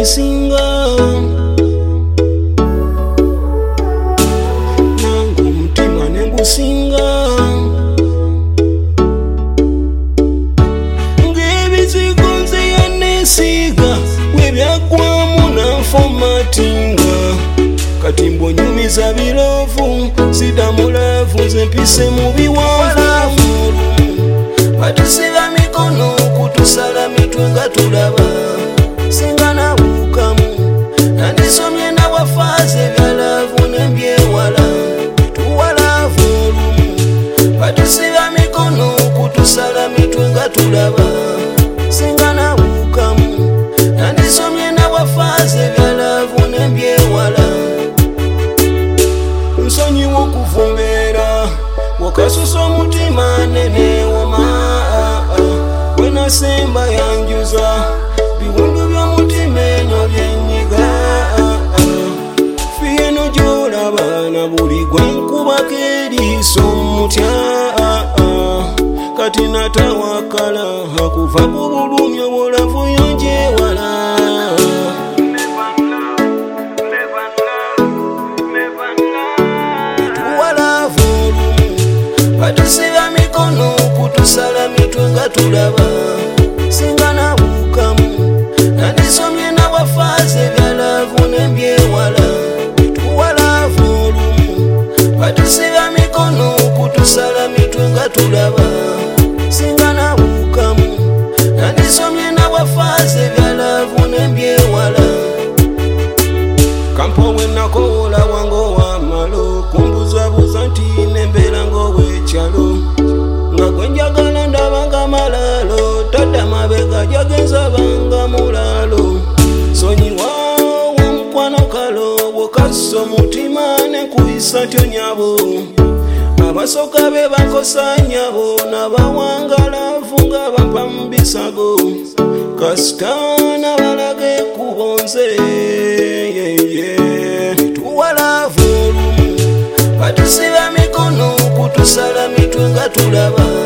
ekisinga nange omutima ne gusinga ng'ebizigo nze yanneesiiga bwe byaggwamu nanfomatinga kati mbonyumiza birovu sidamu laavu nze mpise mu biwanvu batusiba mikono kutusala mitwe nga tulaba singa nabuukamu nandisomye nawafaaze byalaavu nembyewala tuwalaavu olumu batusiba mikono kutusala mitwe nga tulaba singa nabuukamu nandisomye nawafaaze byalaavu nembyewala nsonyiwa okuvumbera wakasusa omutima nenewoma bwe nasemba yanjuza biwundu by'omutima eno byenyiga fieno gy'olaba na buli gwe nkubako eriiso mutya kati natawakala akuva ku bulumi obulavu yongyewala batusiba mikono kutusala mitwe nga tulaba singa nabuukamu nandisomye nawafaaze byalaavu nembyewala tuwalaavu olumu batusiba mikono kutusala mitwe nga tulaba singa nabuukamu nandisomye nawafaaze byalaavu nembyewala kampo bwe nakoola wange owamalo kumbuzabuza nti nembeera ng'ow'ekyalo nga gwe njagala ndabanga malaalo tadda mabega jagenza banga mulaalo sonyiwawo omukwano kalo bwokassa omutima nenkuyisa tyo nyabo abasoka be bakosa nyabo nabawangalavu nga bampa mu bisago kasita nabalaga ekkubo nze tuwalaavu olumu batusiba mikono kutusala mitwe nga tulaba